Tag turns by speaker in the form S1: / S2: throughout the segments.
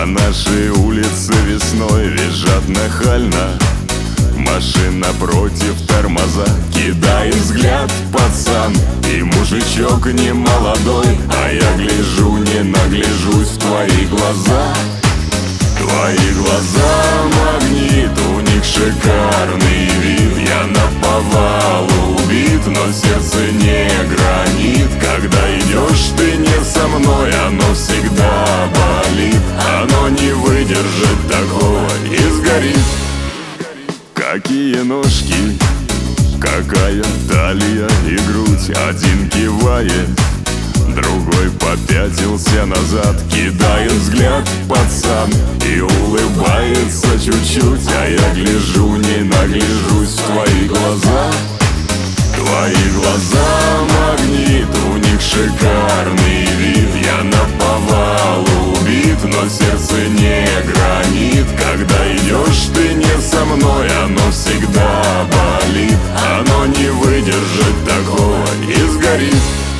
S1: нашей улице весной визжат нахально. Машина против тормоза, кидай взгляд, пацан. И мужичок не молодой, а я гляжу, не нагляжусь в твои глаза. Твои глаза магнит, у них шикарный вид. Я наповал убит, но сердце не гранит. Когда идешь ты не со мной, оно всегда болит. Оно не выдержит такого и сгорит. Какие ножки, какая талия и грудь. Один кивает, другой попятился назад. Кидает взгляд, пацан, и улыбается чуть-чуть. А я гляжу, не нагляжусь в твои глаза. Твои глаза магнит, у них шикарный вид. Я наповал убит, но сердце не гранит. Когда идешь ты не со мной, оно всегда болит. Оно не выдержит такого и сгорит.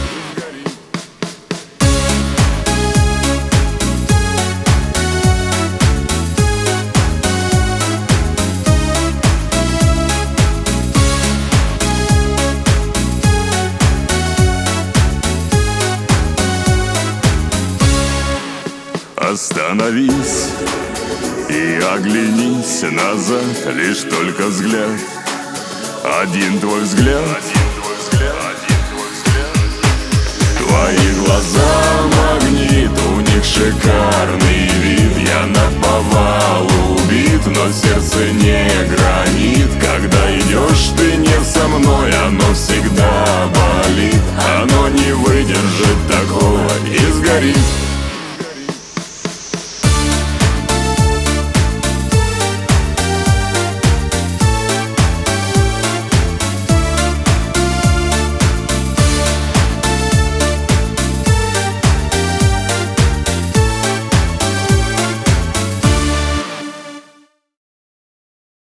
S1: Остановись и оглянись назад, лишь только взгляд, один твой взгляд. Твои глаза магнит, у них шикарный вид. Я наповал убит, но сердце не